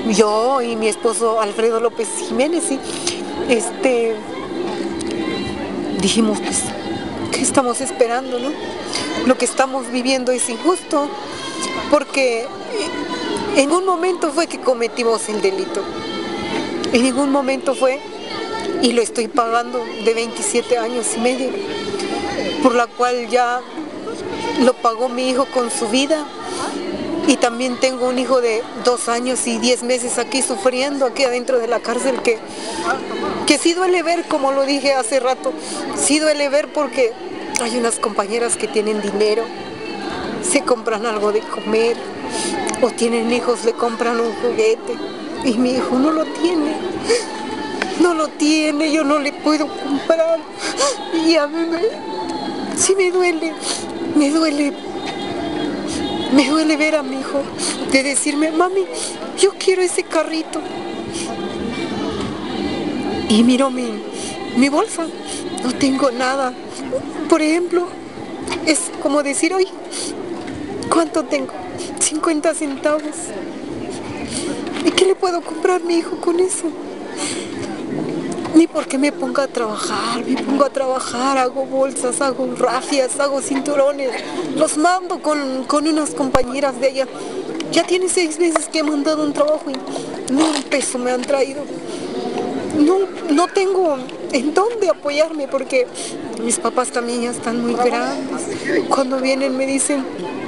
yo y mi esposo Alfredo López Jiménez, sí, dijimos, pues, ¿qué estamos esperando, no? Lo que estamos viviendo es injusto, porque en ningún momento fue que cometimos el delito. En ningún momento fue, y lo estoy pagando de 27 años y medio, por la cual ya lo pagó mi hijo con su vida. Y también tengo un hijo de 2 años y 10 meses aquí sufriendo, aquí adentro de la cárcel, que sí duele ver, como lo dije hace rato, sí duele ver porque hay unas compañeras que tienen dinero, se compran algo de comer, o tienen hijos, le compran un juguete, y mi hijo no lo tiene. No lo tiene, yo no le puedo comprar. Y a mí sí me duele ver a mi hijo, de decirme, mami, yo quiero ese carrito. Y miro mi bolsa, no tengo nada. Por ejemplo, es como decir, hoy, ¿cuánto tengo? 50 centavos. ¿Y qué le puedo comprar a mi hijo con eso? Ni porque me pongo a trabajar, hago bolsas, hago rafias, hago cinturones, los mando con unas compañeras de allá. Ya tiene 6 meses que he mandado un trabajo y ni un peso me han traído. No tengo en dónde apoyarme porque mis papás también ya están muy grandes. Cuando vienen me dicen,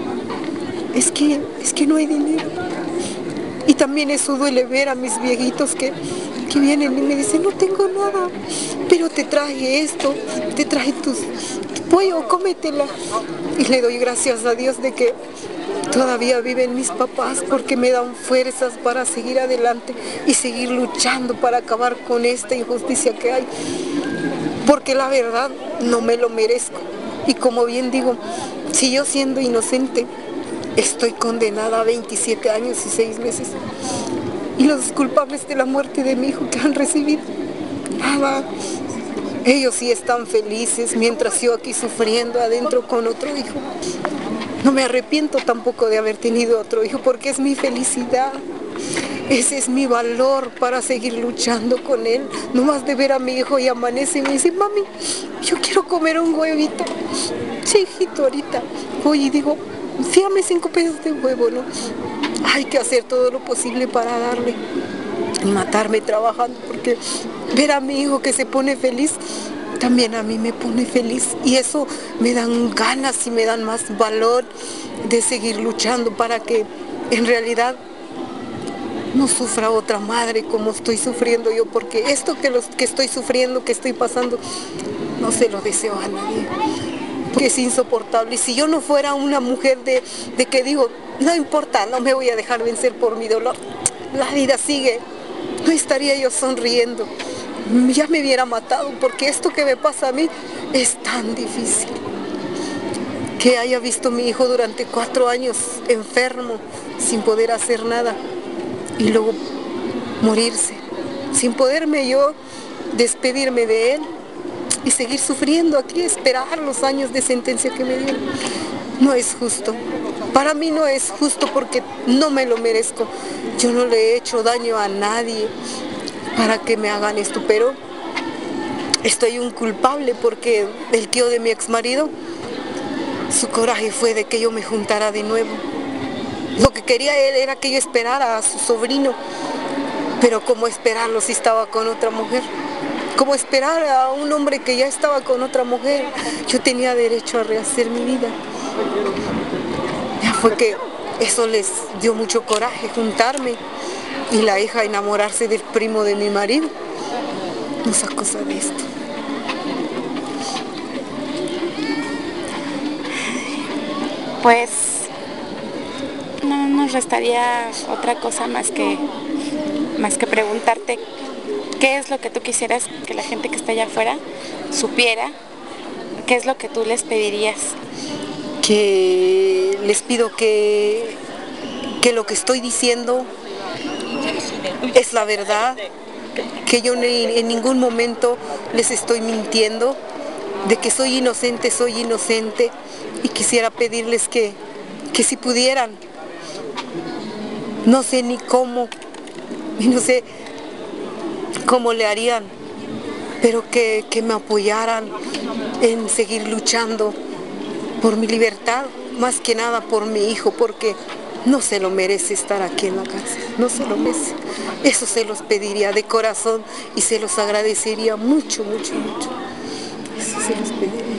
es que no hay dinero. Y también eso duele ver a mis viejitos que vienen y me dicen, no tengo nada, pero te traje esto, te traje tu pollo, cómetela. Y le doy gracias a Dios de que todavía viven mis papás porque me dan fuerzas para seguir adelante y seguir luchando para acabar con esta injusticia que hay. Porque la verdad no me lo merezco. Y como bien digo, si yo siendo inocente, estoy condenada a 27 años y 6 meses. Y los culpables de la muerte de mi hijo que han recibido, nada. Ellos sí están felices mientras yo aquí sufriendo adentro con otro hijo. No me arrepiento tampoco de haber tenido otro hijo porque es mi felicidad. Ese es mi valor para seguir luchando con él. No más de ver a mi hijo y amanece y me dice, mami, yo quiero comer un huevito. Sí, hijito, ahorita voy y digo, fíjame 5 pesos de huevo, ¿no? Hay que hacer todo lo posible para darle y matarme trabajando, porque ver a mi hijo que se pone feliz, también a mí me pone feliz. Y eso me dan ganas y me dan más valor de seguir luchando para que en realidad no sufra otra madre como estoy sufriendo yo, porque esto que estoy sufriendo, que estoy pasando, no se lo deseo a nadie. Que es insoportable. Y si yo no fuera una mujer de que digo, no importa, no me voy a dejar vencer por mi dolor, la vida sigue, no estaría yo sonriendo, ya me hubiera matado, porque esto que me pasa a mí es tan difícil. Que haya visto a mi hijo durante 4 años enfermo, sin poder hacer nada, y luego morirse, sin poderme yo despedirme de él, y seguir sufriendo aquí, esperar los años de sentencia que me dieron. No es justo. Para mí no es justo porque no me lo merezco. Yo no le he hecho daño a nadie para que me hagan esto, pero estoy un culpable porque el tío de mi exmarido, su coraje fue de que yo me juntara de nuevo. Lo que quería él era que yo esperara a su sobrino, pero ¿cómo esperarlo si estaba con otra mujer? Como esperar a un hombre que ya estaba con otra mujer. Yo tenía derecho a rehacer mi vida. Ya fue que eso les dio mucho coraje, juntarme, y la hija enamorarse del primo de mi marido. No sé cosa de esto. Pues no nos restaría otra cosa más que preguntarte qué es lo que tú quisieras que la gente que está allá afuera supiera, qué es lo que tú les pedirías. Que les pido que lo que estoy diciendo es la verdad, que yo en ningún momento les estoy mintiendo, de que soy inocente, y quisiera pedirles que si pudieran, no sé ni cómo, y no sé cómo le harían, pero que me apoyaran en seguir luchando por mi libertad, más que nada por mi hijo, porque no se lo merece estar aquí en la cárcel, no se lo merece. Eso se los pediría de corazón y se los agradecería mucho, mucho, mucho. Eso se los pediría.